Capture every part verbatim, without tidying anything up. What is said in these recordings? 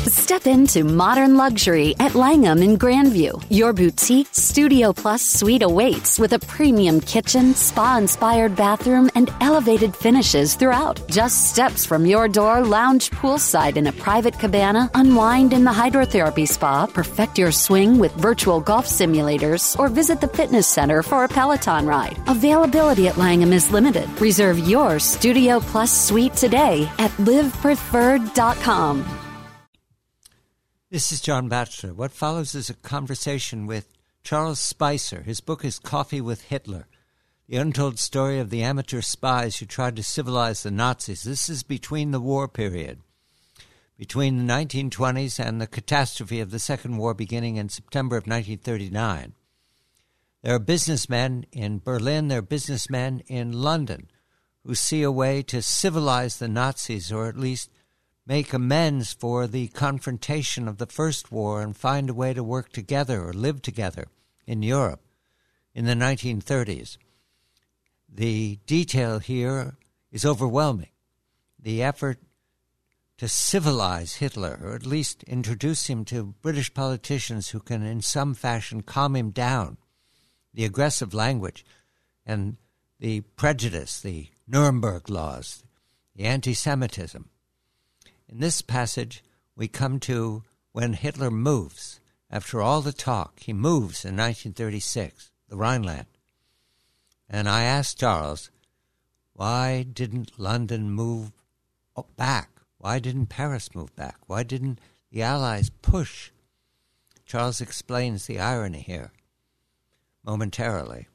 Step into modern luxury at Langham in Grandview. Your boutique Studio Plus suite awaits with a premium kitchen, spa-inspired bathroom, and elevated finishes throughout. Just steps from your door, lounge poolside in a private cabana, unwind in the hydrotherapy spa, perfect your swing with virtual golf simulators, or visit the fitness center for a Peloton ride. Availability at Langham is limited. Reserve your Studio Plus suite today at live preferred dot com. This is John Batchelor. What follows is a conversation with Charles Spicer. His book is Coffee with Hitler, the untold story of the amateur spies who tried to civilize the Nazis. This is between the war period, between the nineteen twenties and the catastrophe of the Second War beginning in September of nineteen thirty-nine. There are businessmen in Berlin, there are businessmen in London who see a way to civilize the Nazis, or at least make amends for the confrontation of the First War and find a way to work together or live together in Europe in the nineteen thirties. The detail here is overwhelming. The effort to civilize Hitler, or at least introduce him to British politicians who can in some fashion calm him down, the aggressive language and the prejudice, the Nuremberg laws, the anti-Semitism. In this passage, we come to when Hitler moves. After all the talk, he moves in nineteen thirty-six, the Rhineland. And I asked Charles, why didn't London move back? Why didn't Paris move back? Why didn't the Allies push? Charles explains the irony here momentarily.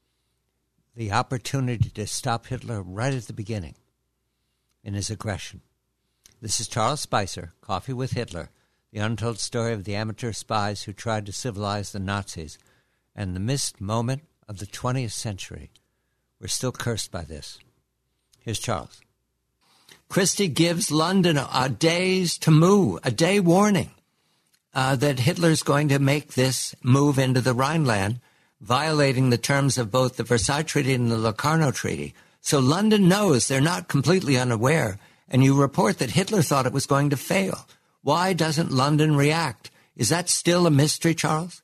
The opportunity to stop Hitler right at the beginning in his aggression. This is Charles Spicer, Coffee with Hitler, the untold story of the amateur spies who tried to civilize the Nazis, and the missed moment of the twentieth century. We're still cursed by this. Here's Charles. Christie gives London a days to move, a day warning uh, that Hitler's going to make this move into the Rhineland, violating the terms of both the Versailles Treaty and the Locarno Treaty. So London knows, they're not completely unaware. And you report that Hitler thought it was going to fail. Why doesn't London react? Is that still a mystery, Charles?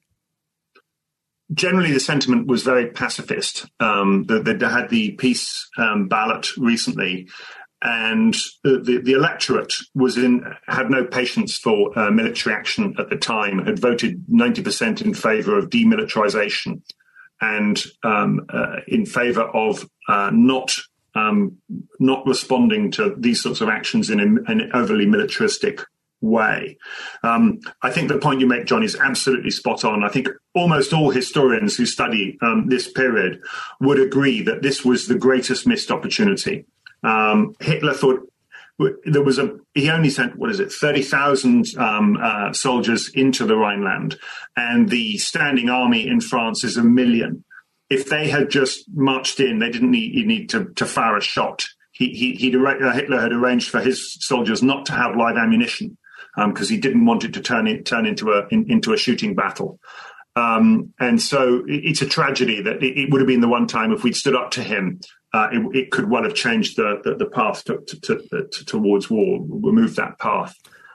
Generally, the sentiment was very pacifist. Um, they, they had the peace um, ballot recently, and the, the, the electorate was in had no patience for uh, military action at the time, had voted ninety percent in favour of demilitarisation and um, uh, in favour of uh, not Um, not responding to these sorts of actions in an overly militaristic way. Um, I think the point you make, John, is absolutely spot on. I think almost all historians who study um, this period would agree that this was the greatest missed opportunity. Um, Hitler thought there was a, he only sent, what is it, thirty thousand um, uh, soldiers into the Rhineland, and the standing army in France is a million. If they had just marched in, they didn't need, need to, to fire a shot. He, he, he'd, uh, Hitler had arranged for his soldiers not to have live ammunition because um, he didn't want it to turn it turn into a in, into a shooting battle. Um, and so it, it's a tragedy that it, it would have been the one time if we'd stood up to him, uh, it, it could well have changed the the, the path to, to, to, to, towards war, removed that path.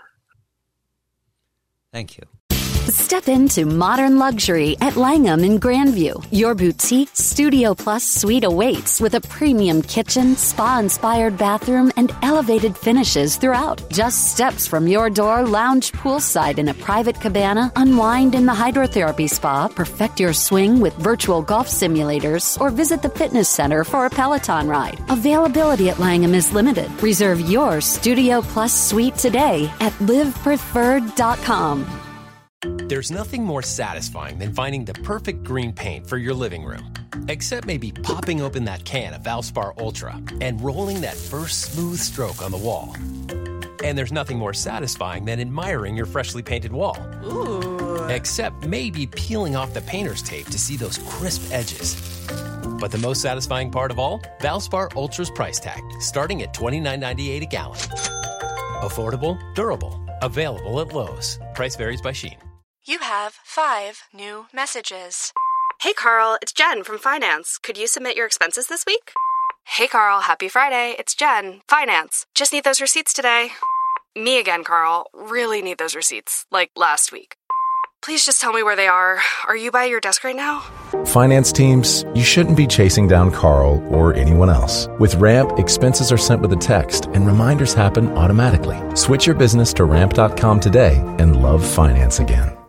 Thank you. Step into modern luxury at Langham in Grandview. Your boutique Studio Plus suite awaits with a premium kitchen, spa-inspired bathroom, and elevated finishes throughout. Just steps from your door, lounge poolside in a private cabana, unwind in the hydrotherapy spa, perfect your swing with virtual golf simulators, or visit the fitness center for a Peloton ride. Availability at Langham is limited. Reserve your Studio Plus suite today at live preferred dot com. There's nothing more satisfying than finding the perfect green paint for your living room. Except maybe popping open that can of Valspar Ultra and rolling that first smooth stroke on the wall. And there's nothing more satisfying than admiring your freshly painted wall. Ooh. Except maybe peeling off the painter's tape to see those crisp edges. But the most satisfying part of all? Valspar Ultra's price tag, starting at twenty-nine ninety-eight a gallon. Affordable, durable, available at Lowe's. Price varies by Shein. You have five new messages. Hey, Carl, it's Jen from Finance. Could you submit your expenses this week? Hey, Carl, happy Friday. It's Jen, Finance. Just need those receipts today. Me again, Carl. Really need those receipts. Like last week. Please just tell me where they are. Are you by your desk right now? Finance teams, you shouldn't be chasing down Carl or anyone else. With Ramp, expenses are sent with a text and reminders happen automatically. Switch your business to ramp dot com today and love finance again.